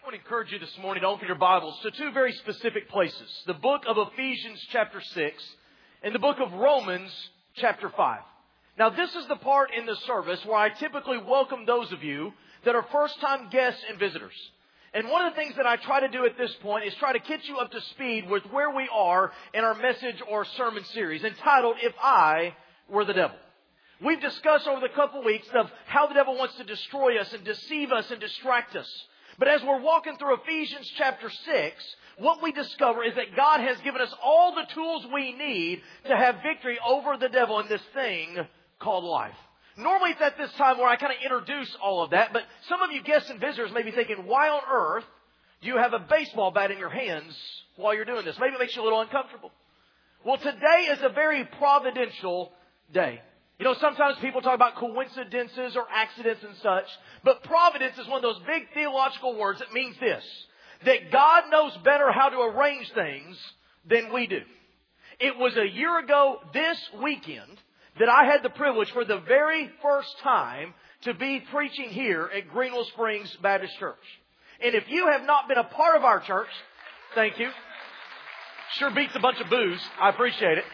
want to encourage you this morning to open your Bibles to two very specific places. The book of Ephesians chapter 6 and the book of Romans chapter 5. Now this is the part in the service where I typically welcome those of you that are first-time guests and visitors. And one of the things that I try to do at this point is try to get you up to speed with where we are in our message or sermon series entitled, If I Were the Devil. We've discussed over the couple weeks of how the devil wants to destroy us and deceive us and distract us. But as we're walking through Ephesians chapter 6, what we discover is that God has given us all the tools we need to have victory over the devil in this thing called life. Normally it's at this time where I kind of introduce all of that, but some of you guests and visitors may be thinking, why on earth do you have a baseball bat in your hands while you're doing this? Maybe it makes you a little uncomfortable. Well, today is a very providential day. You know, sometimes people talk about coincidences or accidents and such, but providence is one of those big theological words that means this, that God knows better how to arrange things than we do. It was a year ago this weekend that I had the privilege for the very first time to be preaching here at Greenville Springs Baptist Church. And if you have not been a part of our church, thank you. Sure beats a bunch of booze. I appreciate it.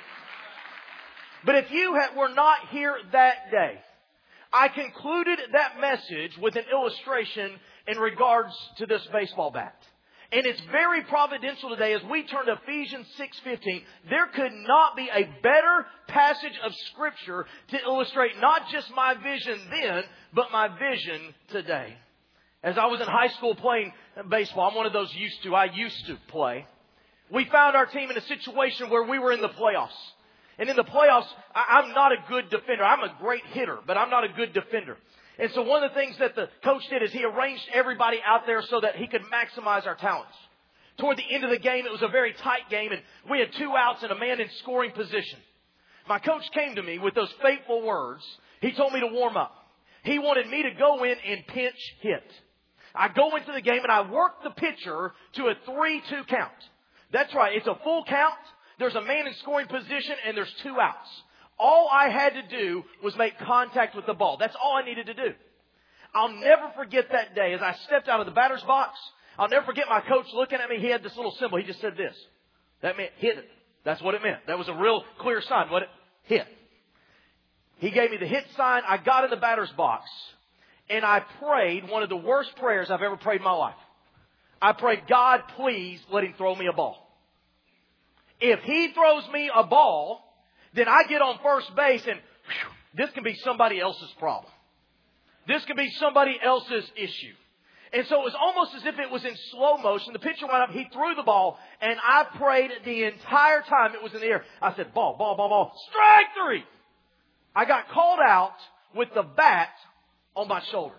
But if you were not here that day, I concluded that message with an illustration in regards to this baseball bat. And it's very providential today as we turn to Ephesians 6:15. There could not be a better passage of Scripture to illustrate not just my vision then, but my vision today. As I was in high school playing baseball, I'm one of those I used to play. We found our team in a situation where we were in the playoffs. And in the playoffs, I'm not a good defender. I'm a great hitter, but I'm not a good defender. And so one of the things that the coach did is he arranged everybody out there so that he could maximize our talents. Toward the end of the game, it was a very tight game, and we had 2 outs and a man in scoring position. My coach came to me with those fateful words. He told me to warm up. He wanted me to go in and pinch hit. I go into the game, and I work the pitcher to a 3-2 count. That's right. It's a full count. There's a man in scoring position, and there's 2 outs. All I had to do was make contact with the ball. That's all I needed to do. I'll never forget that day as I stepped out of the batter's box. I'll never forget my coach looking at me. He had this little symbol. He just said this. That meant hit it. That's what it meant. That was a real clear sign. What it hit. He gave me the hit sign. I got in the batter's box, and I prayed one of the worst prayers I've ever prayed in my life. I prayed, God, please let him throw me a ball. If he throws me a ball, then I get on first base and this can be somebody else's problem. This can be somebody else's issue. And so it was almost as if it was in slow motion. The pitcher went up, he threw the ball, and I prayed the entire time it was in the air. I said, ball, ball, ball, ball, strike 3. I got called out with the bat on my shoulders.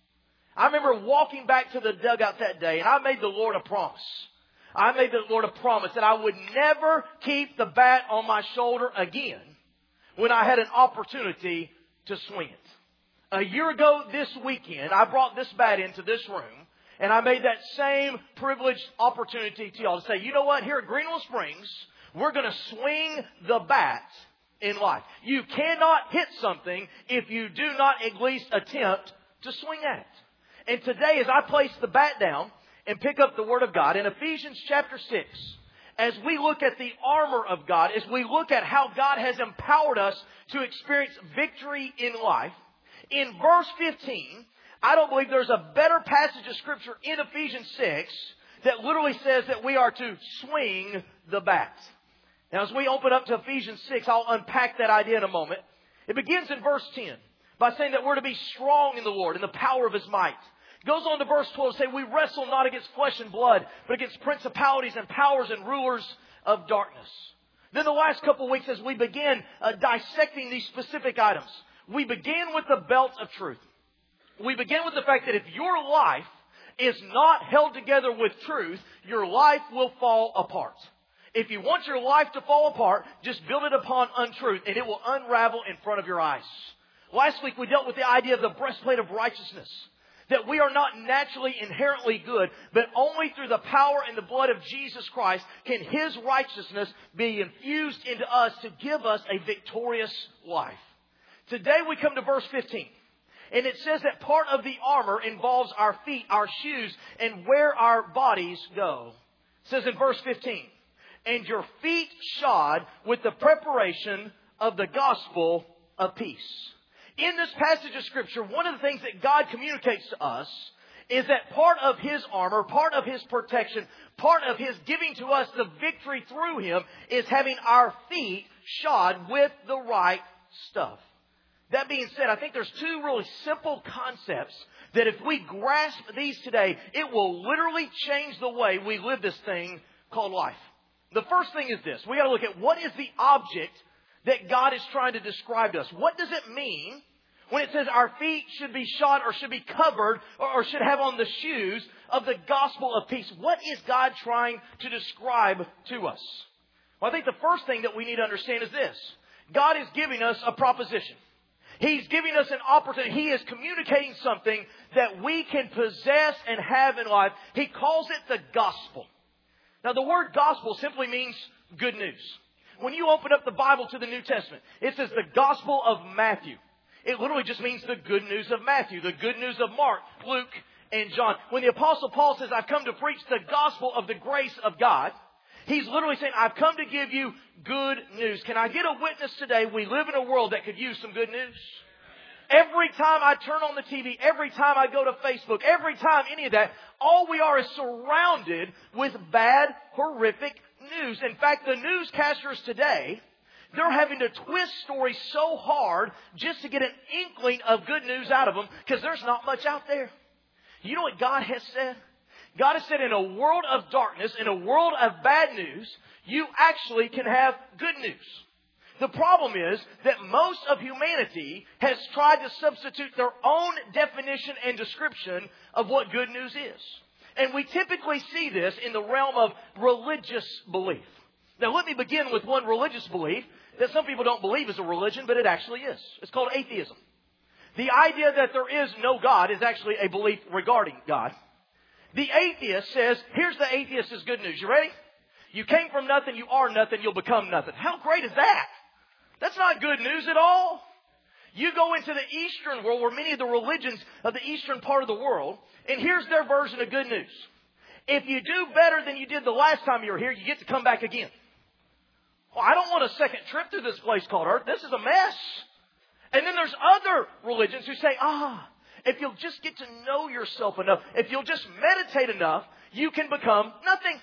I remember walking back to the dugout that day, and I made the Lord a promise. I made the Lord a promise that I would never keep the bat on my shoulder again when I had an opportunity to swing it. A year ago this weekend, I brought this bat into this room, and I made that same privileged opportunity to y'all to say, you know what, here at Greenville Springs, we're going to swing the bat in life. You cannot hit something if you do not at least attempt to swing at it. And today, as I place the bat down and pick up the Word of God in Ephesians chapter 6, as we look at the armor of God, as we look at how God has empowered us to experience victory in life, in verse 15, I don't believe there's a better passage of Scripture in Ephesians 6 that literally says that we are to swing the bat. Now, as we open up to Ephesians 6, I'll unpack that idea in a moment. It begins in verse 10 by saying that we're to be strong in the Lord, in the power of His might. Goes on to verse 12 to say we wrestle not against flesh and blood, but against principalities and powers and rulers of darkness. Then the last couple of weeks as we begin dissecting these specific items, we begin with the belt of truth. We begin with the fact that if your life is not held together with truth, your life will fall apart. If you want your life to fall apart, just build it upon untruth and it will unravel in front of your eyes. Last week we dealt with the idea of the breastplate of righteousness. That we are not naturally inherently good, but only through the power and the blood of Jesus Christ can His righteousness be infused into us to give us a victorious life. Today we come to verse 15. And it says that part of the armor involves our feet, our shoes, and where our bodies go. It says in verse 15, and your feet shod with the preparation of the gospel of peace. In this passage of Scripture, one of the things that God communicates to us is that part of His armor, part of His protection, part of His giving to us the victory through Him is having our feet shod with the right stuff. That being said, I think there's two really simple concepts that if we grasp these today, it will literally change the way we live this thing called life. The first thing is this. We got to look at what is the object that God is trying to describe to us. What does it mean when it says our feet should be shod or should be covered or should have on the shoes of the gospel of peace? What is God trying to describe to us? Well, I think the first thing that we need to understand is this. God is giving us a proposition. He's giving us an opportunity. He is communicating something that we can possess and have in life. He calls it the gospel. Now, the word gospel simply means good news. When you open up the Bible to the New Testament, it says the gospel of Matthew. It literally just means the good news of Matthew, the good news of Mark, Luke, and John. When the Apostle Paul says, I've come to preach the gospel of the grace of God, he's literally saying, I've come to give you good news. Can I get a witness today? We live in a world that could use some good news. Every time I turn on the TV, every time I go to Facebook, every time any of that, all we are is surrounded with bad, horrific news. In fact, the newscasters today, they're having to twist stories so hard just to get an inkling of good news out of them because there's not much out there. You know what God has said? God has said in a world of darkness, in a world of bad news, you actually can have good news. The problem is that most of humanity has tried to substitute their own definition and description of what good news is. And we typically see this in the realm of religious belief. Now let me begin with one religious belief that some people don't believe is a religion, but it actually is. It's called atheism. The idea that there is no God is actually a belief regarding God. The atheist says, here's the atheist's good news. You ready? You came from nothing, you are nothing, you'll become nothing. How great is that? That's not good news at all. You go into the Eastern world, where many of the religions of the Eastern part of the world, and here's their version of good news. If you do better than you did the last time you were here, you get to come back again. Well, I don't want a second trip through this place called Earth. This is a mess. And then there's other religions who say, if you'll just get to know yourself enough, if you'll just meditate enough, you can become nothing.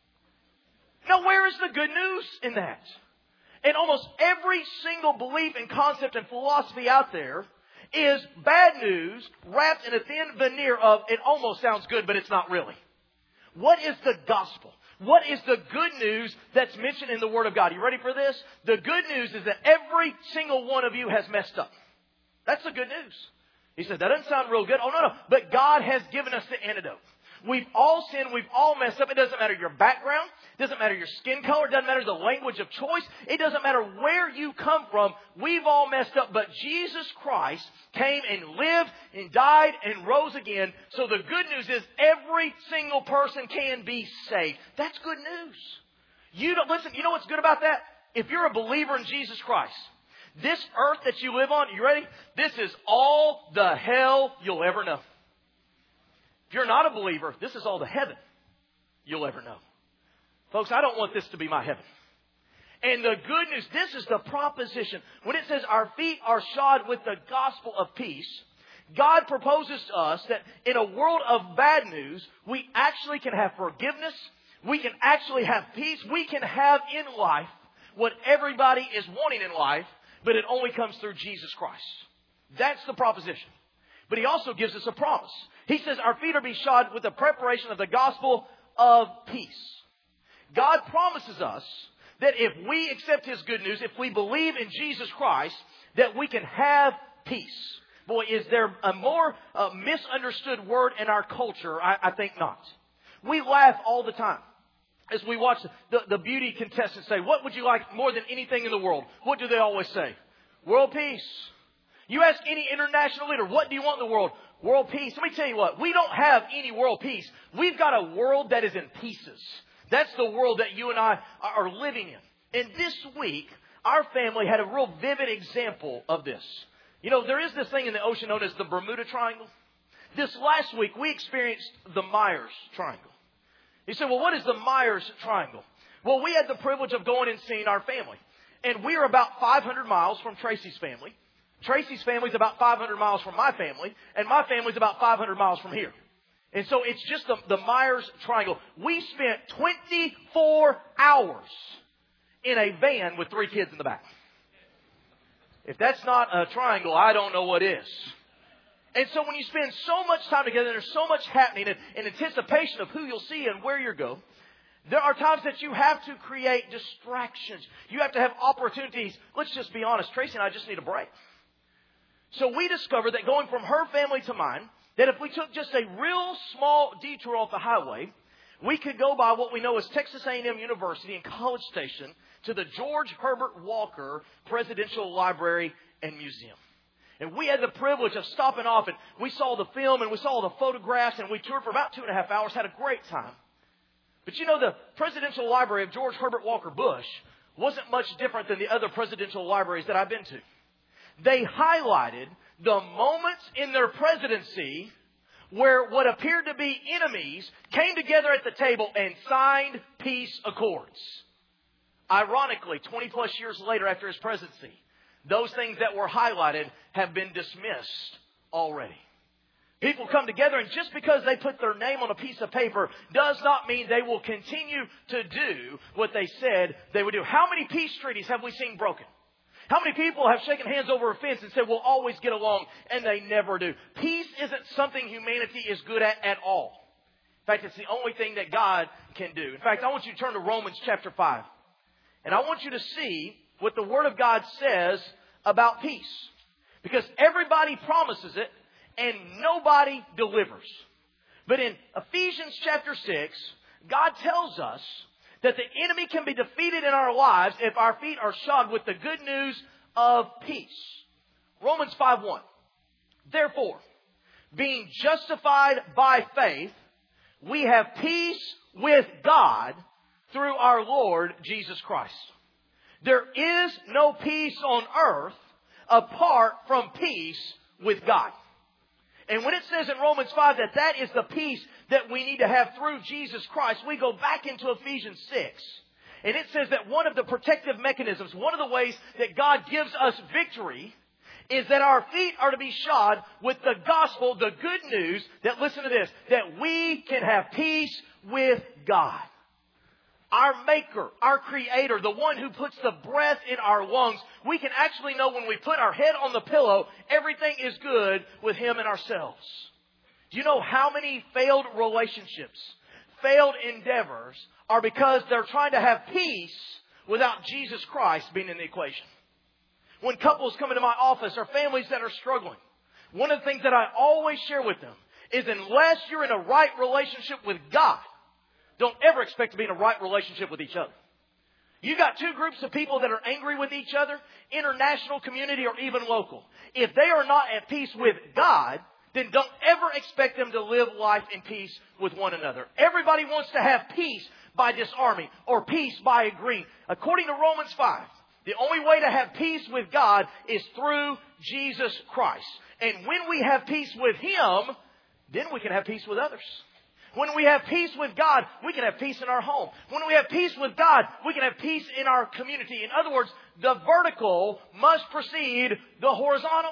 Now, where is the good news in that? And almost every single belief and concept and philosophy out there is bad news wrapped in a thin veneer of it almost sounds good, but it's not really. What is the gospel? What is the good news that's mentioned in the Word of God? You ready for this? The good news is that every single one of you has messed up. That's the good news. He said, that doesn't sound real good. Oh, no. But God has given us the antidote. We've all sinned. We've all messed up. It doesn't matter your background. It doesn't matter your skin color. It doesn't matter the language of choice. It doesn't matter where you come from. We've all messed up. But Jesus Christ came and lived and died and rose again. So the good news is every single person can be saved. That's good news. You know what's good about that? If you're a believer in Jesus Christ, this earth that you live on, you ready? This is all the hell you'll ever know. If you're not a believer, this is all the heaven you'll ever know. Folks, I don't want this to be my heaven. And the good news, this is the proposition. When it says our feet are shod with the gospel of peace, God proposes to us that in a world of bad news, we actually can have forgiveness. We can actually have peace. We can have in life what everybody is wanting in life, but it only comes through Jesus Christ. That's the proposition. But He also gives us a promise. He says our feet are be shod with the preparation of the gospel of peace. God promises us that if we accept His good news, if we believe in Jesus Christ, that we can have peace. Boy, is there a more misunderstood word in our culture? I think not. We laugh all the time as we watch the beauty contestants say, what would you like more than anything in the world? What do they always say? World peace. You ask any international leader, what do you want in the world? World peace. Let me tell you what, we don't have any world peace. We've got a world that is in pieces. That's the world that you and I are living in. And this week, our family had a real vivid example of this. You know, there is this thing in the ocean known as the Bermuda Triangle. This last week, we experienced the Myers Triangle. You say, well, what is the Myers Triangle? Well, we had the privilege of going and seeing our family. And we are about 500 miles from Tracy's family. Tracy's family is about 500 miles from my family. And my family is about 500 miles from here. And so it's just the Myers Triangle. We spent 24 hours in a van with 3 kids in the back. If that's not a triangle, I don't know what is. And so when you spend so much time together, there's so much happening in anticipation of who you'll see and where you go. There are times that you have to create distractions. You have to have opportunities. Let's just be honest. Tracy and I just need a break. So we discovered that going from her family to mine, that if we took just a real small detour off the highway, we could go by what we know as Texas A&M University and College Station to the George Herbert Walker Presidential Library and Museum. And we had the privilege of stopping off, and we saw the film, and we saw the photographs, and we toured for about 2.5 hours, had a great time. But you know, the Presidential Library of George Herbert Walker Bush wasn't much different than the other presidential libraries that I've been to. They highlighted the moments in their presidency where what appeared to be enemies came together at the table and signed peace accords. Ironically, 20 plus years later after his presidency, those things that were highlighted have been dismissed already. People come together, and just because they put their name on a piece of paper does not mean they will continue to do what they said they would do. How many peace treaties have we seen broken? How many people have shaken hands over a fence and said, we'll always get along, and they never do? Peace isn't something humanity is good at all. In fact, it's the only thing that God can do. In fact, I want you to turn to Romans chapter 5. And I want you to see what the Word of God says about peace. Because everybody promises it, and nobody delivers. But in Ephesians chapter 6, God tells us that the enemy can be defeated in our lives if our feet are shod with the good news of peace. Romans 5:1. Therefore, being justified by faith, we have peace with God through our Lord Jesus Christ. There is no peace on earth apart from peace with God. And when it says in Romans 5 that is the peace that we need to have through Jesus Christ, we go back into Ephesians 6. And it says that one of the protective mechanisms, one of the ways that God gives us victory, is that our feet are to be shod with the gospel, the good news, that, listen to this, that we can have peace with God. Our Maker, our Creator, the one who puts the breath in our lungs, we can actually know when we put our head on the pillow, everything is good with Him and ourselves. Do you know how many failed relationships, failed endeavors are because they're trying to have peace without Jesus Christ being in the equation? When couples come into my office or families that are struggling, one of the things that I always share with them is unless you're in a right relationship with God, don't ever expect to be in a right relationship with each other. You got two groups of people that are angry with each other, international, community, or even local. If they are not at peace with God, then don't ever expect them to live life in peace with one another. Everybody wants to have peace by disarming or peace by agreeing. According to Romans 5, the only way to have peace with God is through Jesus Christ. And when we have peace with Him, then we can have peace with others. When we have peace with God, we can have peace in our home. When we have peace with God, we can have peace in our community. In other words, the vertical must precede the horizontal.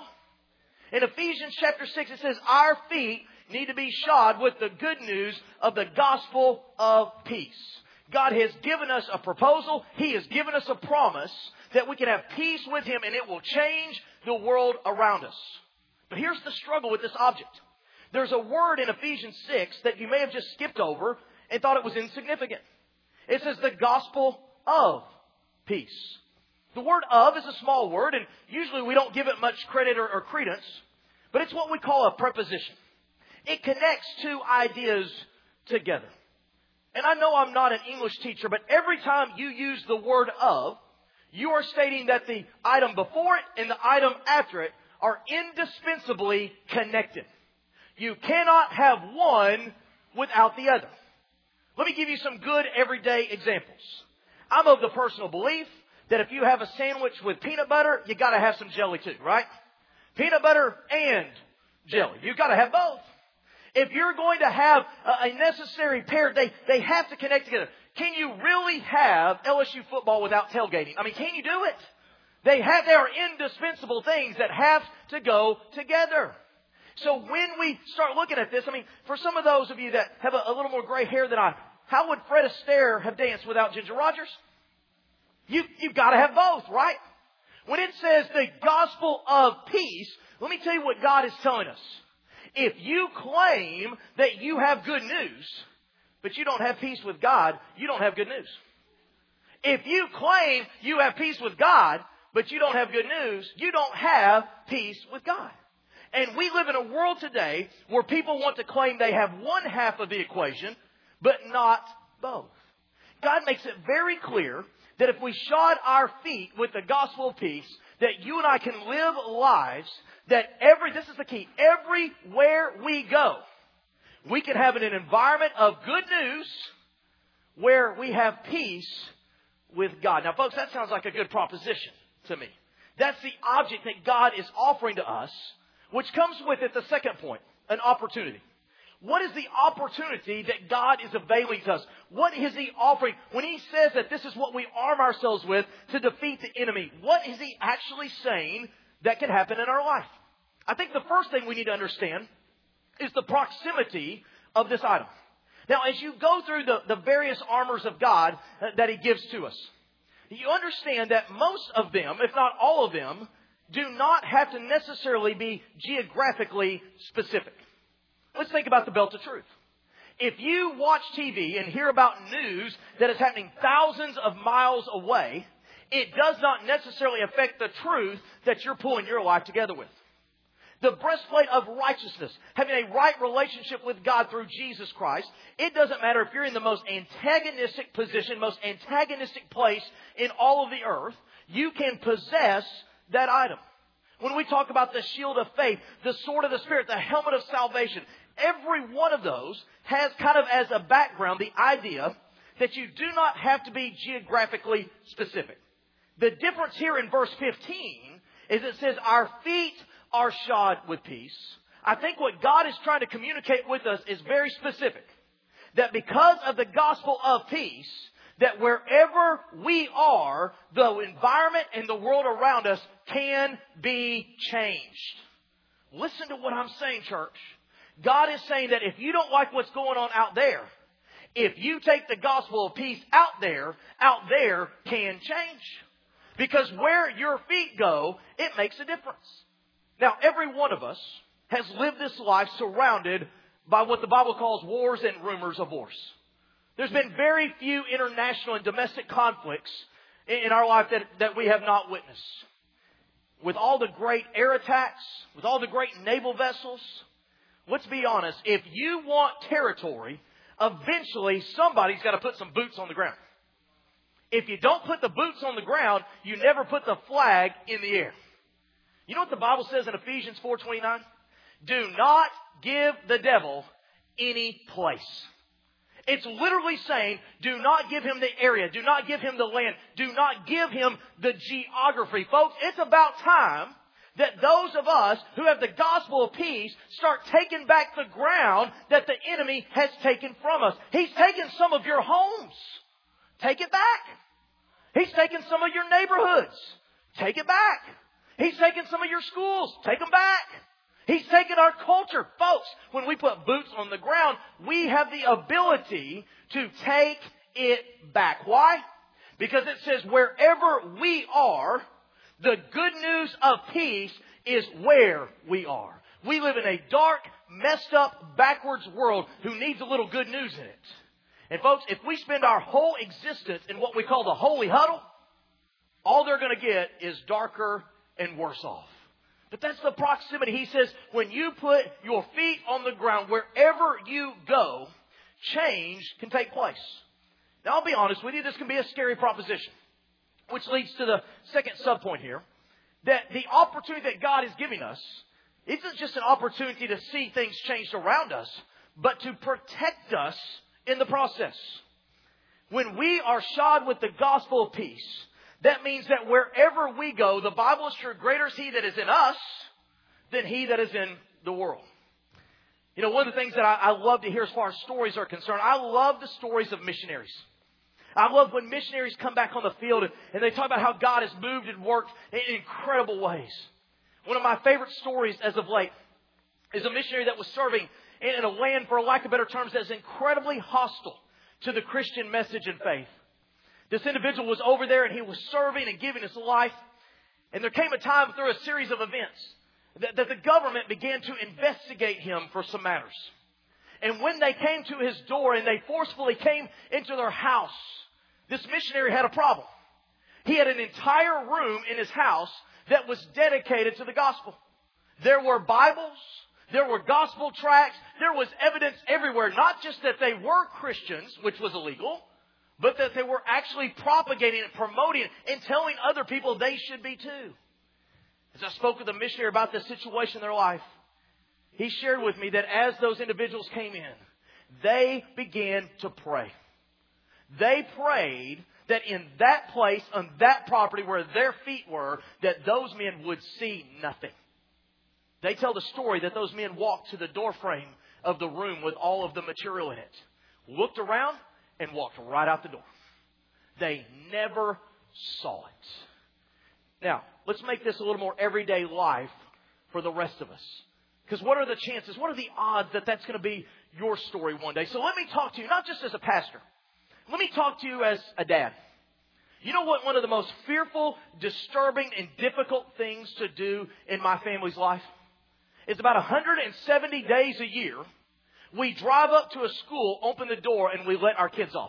In Ephesians chapter 6, it says, our feet need to be shod with the good news of the gospel of peace. God has given us a proposal. He has given us a promise that we can have peace with Him, and it will change the world around us. But here's the struggle with this object. There's a word in Ephesians 6 that you may have just skipped over and thought it was insignificant. It says the gospel of peace. The word of is a small word, and usually we don't give it much credit or credence, but it's what we call a preposition. It connects two ideas together. And I know I'm not an English teacher, but every time you use the word of, you are stating that the item before it and the item after it are indispensably connected. You cannot have one without the other. Let me give you some good everyday examples. I'm of the personal belief that if you have a sandwich with peanut butter, you got to have some jelly too, right? peanut butter and jelly. You've got to have both. If you're going to have a necessary pair, they have to connect together. Can you really have LSU football without tailgating? I mean, can you do it? They are indispensable things that have to go together. So when we start looking at this, I mean, for some of those of you that have a little more gray hair than I, how would Fred Astaire have danced without Ginger Rogers? You've got to have both, right? When it says the gospel of peace, let me tell you what God is telling us. If you claim that you have good news, but you don't have peace with God, you don't have good news. If you claim you have peace with God, but you don't have good news, you don't have peace with God. And we live in a world today where people want to claim they have one half of the equation, but not both. God makes it very clear that if we shod our feet with the gospel of peace, that you and I can live lives that this is the key, everywhere we go, we can have an environment of good news where we have peace with God. Now, folks, that sounds like a good proposition to me. That's the object that God is offering to us, which comes with it the second point, an opportunity. What is the opportunity that God is availing to us? What is He offering? When He says that this is what we arm ourselves with to defeat the enemy, what is He actually saying that can happen in our life? I think the first thing we need to understand is the proximity of this item. Now, as you go through the various armors of God that He gives to us, you understand that most of them, if not all of them, do not have to necessarily be geographically specific. Let's think about the belt of truth. If you watch TV and hear about news that is happening thousands of miles away, it does not necessarily affect the truth that you're pulling your life together with. The breastplate of righteousness, having a right relationship with God through Jesus Christ, it doesn't matter if you're in the most antagonistic position, most antagonistic place in all of the earth, you can possess that item. When we talk about the shield of faith, the sword of the Spirit, the helmet of salvation, every one of those has kind of as a background the idea that you do not have to be geographically specific. The difference here in verse 15 is it says our feet are shod with peace. I think what God is trying to communicate with us is very specific. That because of the gospel of peace, that wherever we are, the environment and the world around us can be changed. Listen to what I'm saying, church. God is saying that if you don't like what's going on out there, if you take the gospel of peace out there can change. Because where your feet go, it makes a difference. Now, every one of us has lived this life surrounded by what the Bible calls wars and rumors of wars. There's been very few international and domestic conflicts in our life that we have not witnessed. With all the great air attacks, with all the great naval vessels, let's be honest, if you want territory, eventually somebody's got to put some boots on the ground. If you don't put the boots on the ground, you never put the flag in the air. You know what the Bible says in Ephesians 4:29? Do not give the devil any place. It's literally saying, do not give him the area. Do not give him the land. Do not give him the geography. Folks, it's about time that those of us who have the gospel of peace start taking back the ground that the enemy has taken from us. He's taken some of your homes. Take it back. He's taken some of your neighborhoods. Take it back. He's taken some of your schools. Take them back. He's taken our culture. Folks, when we put boots on the ground, we have the ability to take it back. Why? Because it says wherever we are, the good news of peace is where we are. We live in a dark, messed up, backwards world who needs a little good news in it. And folks, if we spend our whole existence in what we call the holy huddle, all they're going to get is darker and worse off. But that's the proximity. He says, when you put your feet on the ground, wherever you go, change can take place. Now, I'll be honest with you, this can be a scary proposition. Which leads to the second subpoint here. That the opportunity that God is giving us isn't just an opportunity to see things changed around us, but to protect us in the process. When we are shod with the gospel of peace, that means that wherever we go, the Bible is true, greater is He that is in us than he that is in the world. You know, one of the things that I love to hear as far as stories are concerned, I love the stories of missionaries. I love when missionaries come back on the field and they talk about how God has moved and worked in incredible ways. One of my favorite stories as of late is a missionary that was serving in a land, for lack of better terms, that is incredibly hostile to the Christian message and faith. This individual was over there and he was serving and giving his life. And there came a time through a series of events that the government began to investigate him for some matters. And when they came to his door and they forcefully came into their house, this missionary had a problem. He had an entire room in his house that was dedicated to the gospel. There were Bibles, there were gospel tracts, there was evidence everywhere, not just that they were Christians, which was illegal, but that they were actually propagating and promoting and telling other people they should be too. As I spoke with a missionary about this situation in their life, he shared with me that as those individuals came in, they began to pray. They prayed that in that place, on that property where their feet were, that those men would see nothing. They tell the story that those men walked to the doorframe of the room with all of the material in it, looked around, and walked right out the door. They never saw it. Now, let's make this a little more everyday life for the rest of us. Because what are the chances, what are the odds that that's going to be your story one day? So let me talk to you, not just as a pastor. Let me talk to you as a dad. You know what one of the most fearful, disturbing, and difficult things to do in my family's life is about 170 days a year, we drive up to a school, open the door, and we let our kids off.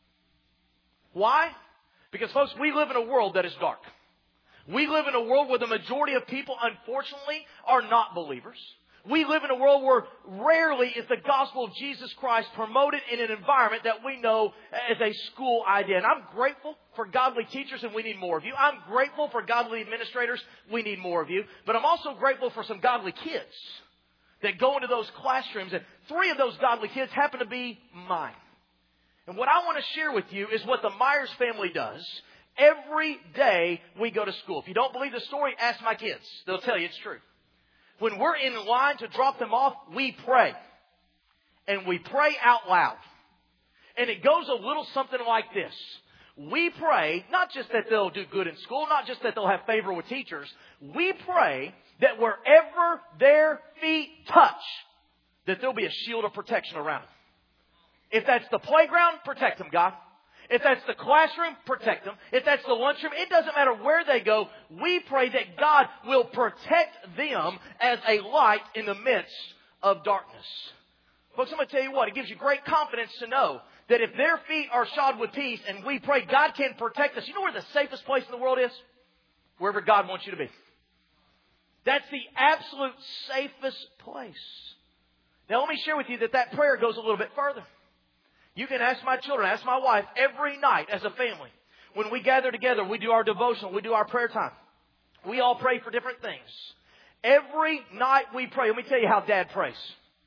Why? Because, folks, we live in a world that is dark. We live in a world where the majority of people, unfortunately, are not believers. We live in a world where rarely is the gospel of Jesus Christ promoted in an environment that we know as a school idea. And I'm grateful for godly teachers, and we need more of you. I'm grateful for godly administrators. We need more of you. But I'm also grateful for some godly kids that go into those classrooms. And 3 of those godly kids happen to be mine. And what I want to share with you is what the Myers family does every day we go to school. If you don't believe the story, ask my kids. They'll tell you it's true. When we're in line to drop them off, we pray. And we pray out loud. And it goes a little something like this. We pray, not just that they'll do good in school, not just that they'll have favor with teachers. We pray that wherever their feet touch, that there'll be a shield of protection around them. If that's the playground, protect them, God. If that's the classroom, protect them. If that's the lunchroom, it doesn't matter where they go. We pray that God will protect them as a light in the midst of darkness. Folks, I'm going to tell you what, it gives you great confidence to know that if their feet are shod with peace and we pray God can protect us. You know where the safest place in the world is? Wherever God wants you to be. That's the absolute safest place. Now let me share with you that prayer goes a little bit further. You can ask my children, ask my wife, every night as a family. When we gather together, we do our devotional, we do our prayer time. We all pray for different things. Every night we pray. Let me tell you how Dad prays.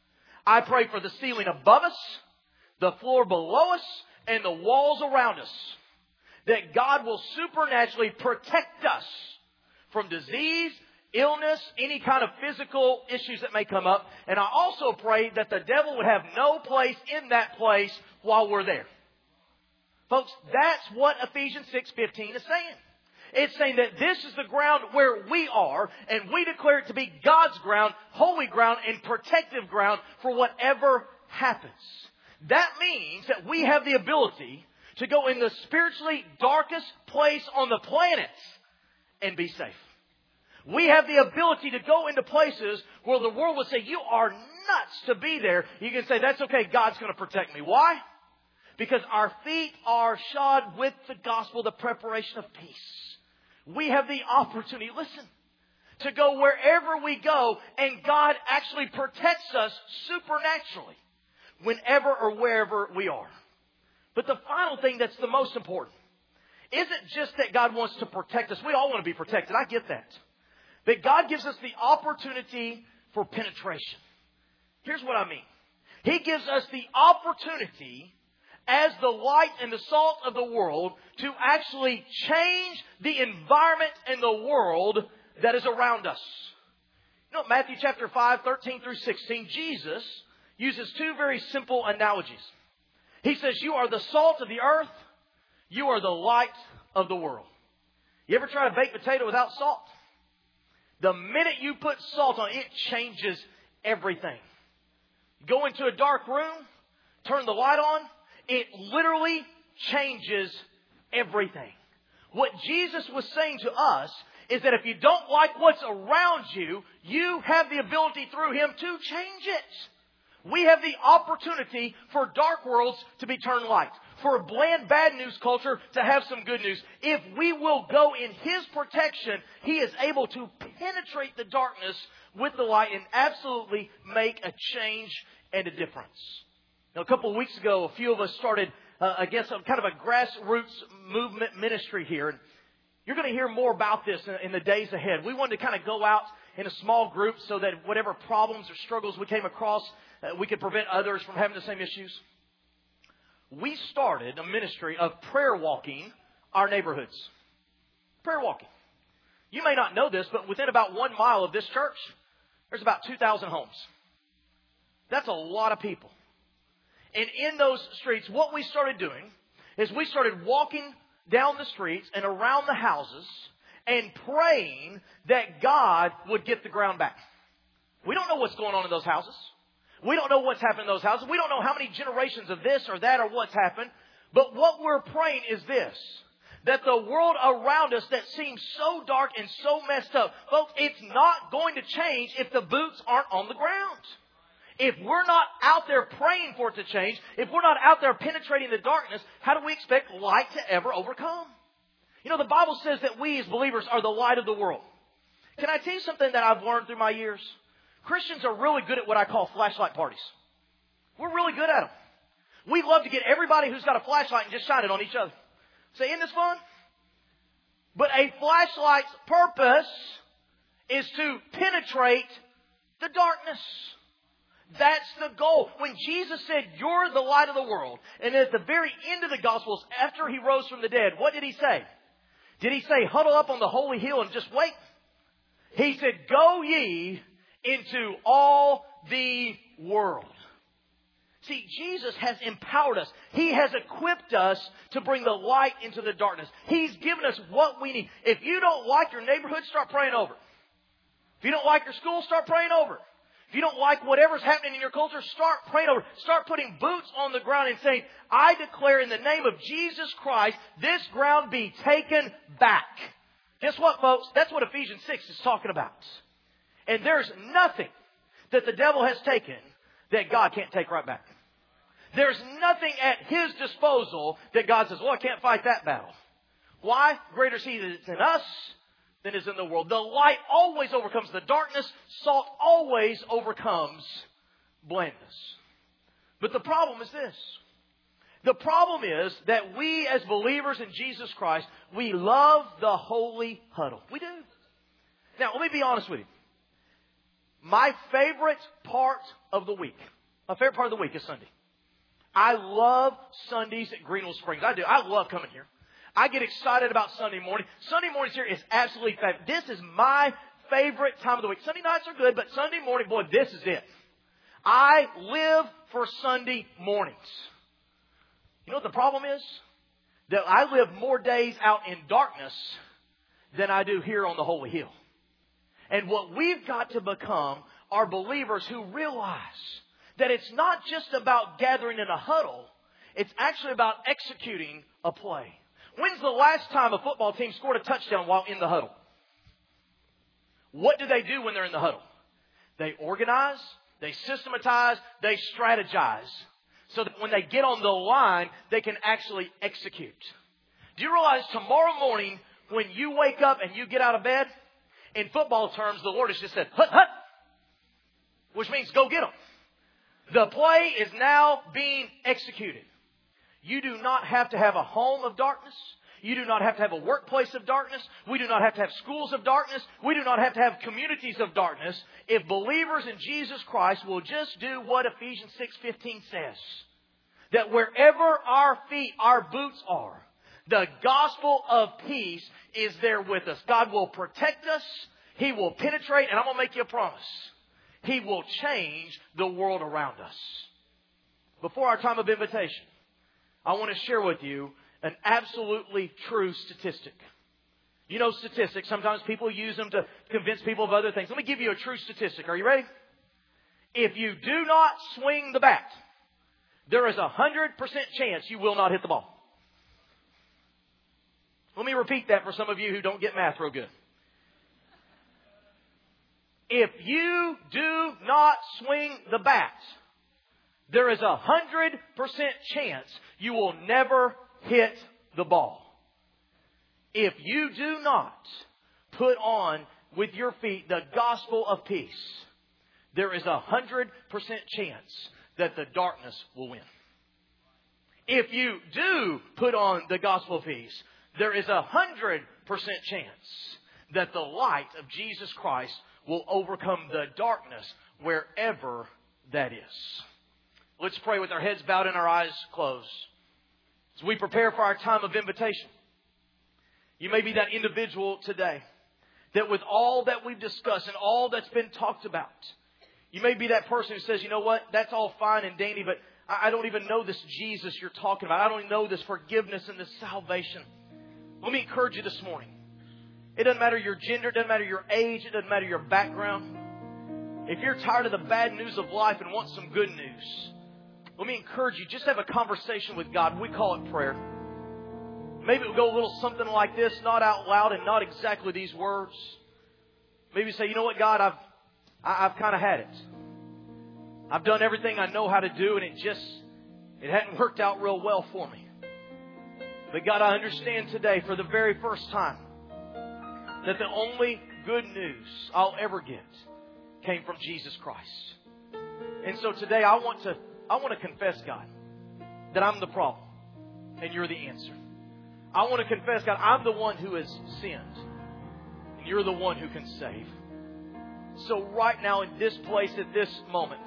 I pray for the ceiling above us, the floor below us, and the walls around us. That God will supernaturally protect us from disease, illness, any kind of physical issues that may come up. And I also pray that the devil would have no place in that place while we're there. Folks, that's what Ephesians 6:15 is saying. It's saying that this is the ground where we are, and we declare it to be God's ground, holy ground, and protective ground for whatever happens. That means that we have the ability to go in the spiritually darkest place on the planet and be safe. We have the ability to go into places where the world would say, you are nuts to be there. You can say, that's okay, God's going to protect me. Why? Because our feet are shod with the gospel, the preparation of peace. We have the opportunity, listen, to go wherever we go, and God actually protects us supernaturally whenever or wherever we are. But the final thing that's the most important isn't just that God wants to protect us. We all want to be protected. I get that. But God gives us the opportunity for penetration. Here's what I mean. He gives us the opportunity as the light and the salt of the world to actually change the environment and the world that is around us. You know, Matthew chapter 5, 13 through 16, Jesus uses two very simple analogies. He says, you are the salt of the earth. You are the light of the world. You ever try to bake potato without salt? The minute you put salt on it, changes everything. Go into a dark room, turn the light on, it literally changes everything. What Jesus was saying to us is that if you don't like what's around you, you have the ability through Him to change it. We have the opportunity for dark worlds to be turned light, for a bland bad news culture to have some good news. If we will go in His protection, He is able to penetrate the darkness with the light and absolutely make a change and a difference. Now, a couple of weeks ago, a few of us started, kind of a grassroots movement ministry here. And you're going to hear more about this in the days ahead. We wanted to kind of go out in a small group so that whatever problems or struggles we came across, we could prevent others from having the same issues. We started a ministry of prayer walking our neighborhoods. Prayer walking. You may not know this, but within about 1 mile of this church, there's about 2,000 homes. That's a lot of people. And in those streets, what we started doing is we started walking down the streets and around the houses and praying that God would get the ground back. We don't know what's going on in those houses. We don't know what's happened in those houses. We don't know how many generations of this or that or what's happened. But what we're praying is this, that the world around us that seems so dark and so messed up, folks, it's not going to change if the boots aren't on the ground. If we're not out there praying for it to change, if we're not out there penetrating the darkness, how do we expect light to ever overcome? You know, the Bible says that we as believers are the light of the world. Can I tell you something that I've learned through my years? Christians are really good at what I call flashlight parties. We're really good at them. We love to get everybody who's got a flashlight and just shine it on each other. Say, isn't this fun? But a flashlight's purpose is to penetrate the darkness. That's the goal. When Jesus said, you're the light of the world, and at the very end of the Gospels, after He rose from the dead, what did He say? Did He say, huddle up on the holy hill and just wait? He said, go ye into all the world. See, Jesus has empowered us. He has equipped us to bring the light into the darkness. He's given us what we need. If you don't like your neighborhood, start praying over it. If you don't like your school, start praying over it. If you don't like whatever's happening in your culture, start praying over it. Start putting boots on the ground and saying, I declare in the name of Jesus Christ, this ground be taken back. Guess what, folks? That's what Ephesians 6 is talking about. And there's nothing that the devil has taken that God can't take right back. There's nothing at His disposal that God says, well, I can't fight that battle. Why? Greater is He that's in us than is in the world. The light always overcomes the darkness. Salt always overcomes blandness. But the problem is this. The problem is that we as believers in Jesus Christ, we love the holy huddle. We do. Now, let me be honest with you. My favorite part of the week, is Sunday. I love Sundays at Greenville Springs. I do. I love coming here. I get excited about Sunday morning. Sunday mornings here is absolutely fabulous. This is my favorite time of the week. Sunday nights are good, but Sunday morning, boy, this is it. I live for Sunday mornings. You know what the problem is? That I live more days out in darkness than I do here on the Holy Hill. And what we've got to become are believers who realize that it's not just about gathering in a huddle. It's actually about executing a play. When's the last time a football team scored a touchdown while in the huddle? What do they do when they're in the huddle? They organize, they systematize, they strategize, so that when they get on the line, they can actually execute. Do you realize tomorrow morning when you wake up and you get out of bed, in football terms, the Lord has just said, hut, hut, which means go get them. The play is now being executed. You do not have to have a home of darkness. You do not have to have a workplace of darkness. We do not have to have schools of darkness. We do not have to have communities of darkness. If believers in Jesus Christ will just do what Ephesians 6:15 says, that wherever our feet, our boots are, the gospel of peace is there with us. God will protect us. He will penetrate, and I'm going to make you a promise. He will change the world around us. Before our time of invitation, I want to share with you an absolutely true statistic. You know statistics. Sometimes people use them to convince people of other things. Let me give you a true statistic. Are you ready? If you do not swing the bat, there is 100% chance you will not hit the ball. Let me repeat that for some of you who don't get math real good. If you do not swing the bat, there is 100% chance you will never hit the ball. If you do not put on with your feet the gospel of peace, there is 100% chance that the darkness will win. If you do put on the gospel of peace, there is 100% chance that the light of Jesus Christ will overcome the darkness wherever that is. Let's pray with our heads bowed and our eyes closed as we prepare for our time of invitation. You may be that individual today that with all that we've discussed and all that's been talked about, you may be that person who says, you know what, that's all fine and dandy, but I don't even know this Jesus you're talking about. I don't even know this forgiveness and this salvation. Let me encourage you this morning. It doesn't matter your gender, it doesn't matter your age, it doesn't matter your background. If you're tired of the bad news of life and want some good news, let me encourage you, just have a conversation with God. We call it prayer. Maybe it will go a little something like this, not out loud and not exactly these words. Maybe say, you know what, God, I've kind of had it. I've done everything I know how to do, and it hadn't worked out real well for me. But God, I understand today for the very first time that the only good news I'll ever get came from Jesus Christ. And so today I want to confess, God, that I'm the problem and you're the answer. I want to confess, God, I'm the one who has sinned and you're the one who can save. So right now in this place at this moment,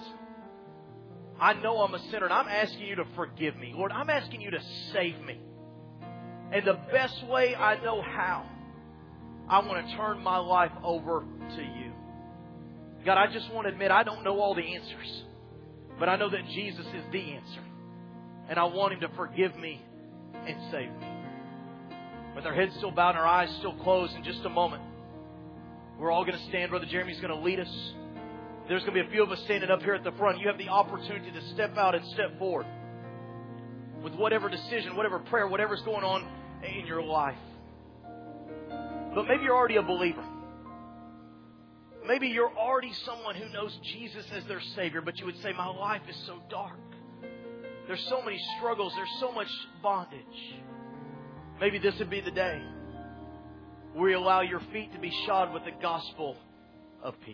I know I'm a sinner and I'm asking you to forgive me. Lord, I'm asking you to save me. And the best way I know how, I want to turn my life over to you. God, I just want to admit I don't know all the answers. But I know that Jesus is the answer. And I want Him to forgive me and save me. With our heads still bowed and our eyes still closed, in just a moment, we're all going to stand. Brother Jeremy's going to lead us. There's going to be a few of us standing up here at the front. You have the opportunity to step out and step forward with whatever decision, whatever prayer, whatever's going on in your life. But maybe you're already a believer. Maybe you're already someone who knows Jesus as their Savior, but you would say, my life is so dark. There's so many struggles. There's so much bondage. Maybe this would be the day where you allow your feet to be shod with the gospel of peace.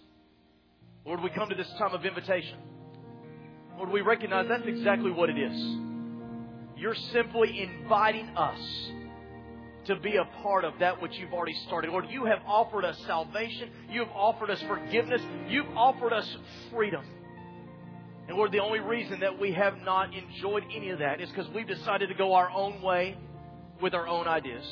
Lord, we come to this time of invitation. Lord, we recognize that's exactly what it is. You're simply inviting us to be a part of that which you've already started. Lord, you have offered us salvation. You have offered us forgiveness. You've offered us freedom. And Lord, the only reason that we have not enjoyed any of that is because we've decided to go our own way with our own ideas.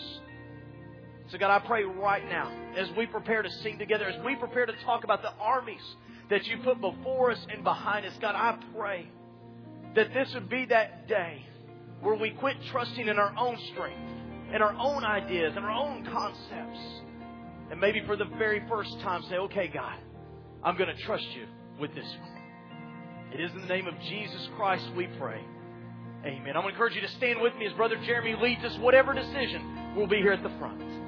So God, I pray right now, as we prepare to sing together, as we prepare to talk about the armies that you put before us and behind us, God, I pray that this would be that day where we quit trusting in our own strength, and our own ideas and our own concepts. And maybe for the very first time say, okay, God, I'm going to trust you with this one. It is in the name of Jesus Christ we pray. Amen. I'm going to encourage you to stand with me as Brother Jeremy leads us. Whatever decision, we'll be here at the front.